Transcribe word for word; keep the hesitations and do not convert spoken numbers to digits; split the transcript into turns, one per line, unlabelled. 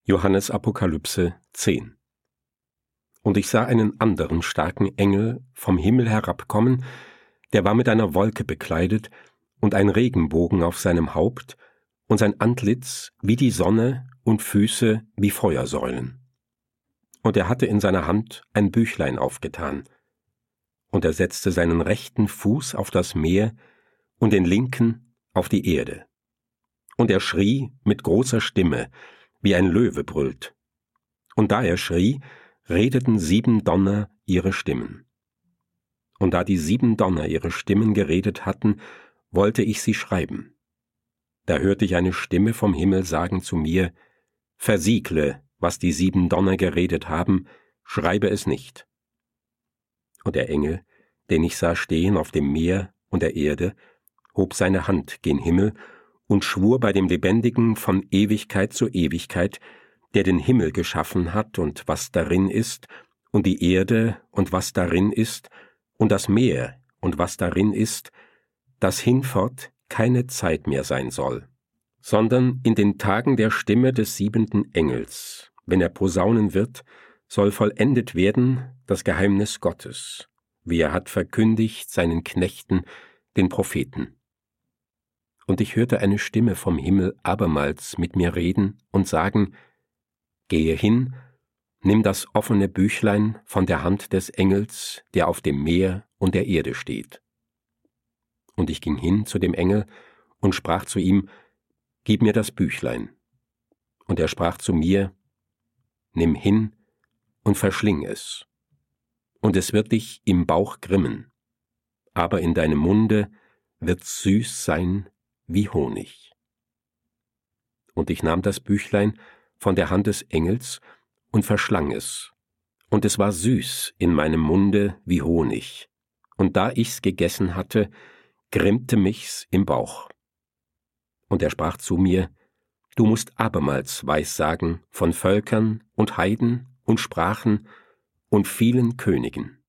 Johannes Apokalypse zehn. Und ich sah einen anderen starken Engel vom Himmel herabkommen, der war mit einer Wolke bekleidet und ein Regenbogen auf seinem Haupt und sein Antlitz wie die Sonne und Füße wie Feuersäulen. Und er hatte in seiner Hand ein Büchlein aufgetan. Und er setzte seinen rechten Fuß auf das Meer und den linken auf die Erde. Und er schrie mit großer Stimme, wie ein Löwe brüllt. Und da er schrie, redeten sieben Donner ihre Stimmen. Und da die sieben Donner ihre Stimmen geredet hatten, wollte ich sie schreiben. Da hörte ich eine Stimme vom Himmel sagen zu mir, »Versiegle, was die sieben Donner geredet haben, schreibe es nicht.« Und der Engel, den ich sah stehen auf dem Meer und der Erde, hob seine Hand gen Himmel und schwur bei dem Lebendigen von Ewigkeit zu Ewigkeit, der den Himmel geschaffen hat und was darin ist, und die Erde und was darin ist, und das Meer und was darin ist, dass hinfort keine Zeit mehr sein soll, sondern in den Tagen der Stimme des siebenten Engels, wenn er posaunen wird, soll vollendet werden das Geheimnis Gottes, wie er hat verkündigt seinen Knechten, den Propheten. Und ich hörte eine Stimme vom Himmel abermals mit mir reden und sagen, »Gehe hin, nimm das offene Büchlein von der Hand des Engels, der auf dem Meer und der Erde steht.« Und ich ging hin zu dem Engel und sprach zu ihm, »Gib mir das Büchlein.« Und er sprach zu mir, »Nimm hin und verschling es. Und es wird dich im Bauch grimmen, aber in deinem Munde wird's süß sein wie Honig.« Und ich nahm das Büchlein von der Hand des Engels und verschlang es, und es war süß in meinem Munde wie Honig, und da ich's gegessen hatte, grimmte mich's im Bauch. Und er sprach zu mir, »Du musst abermals Weissagen von Völkern und Heiden und Sprachen und vielen Königen.«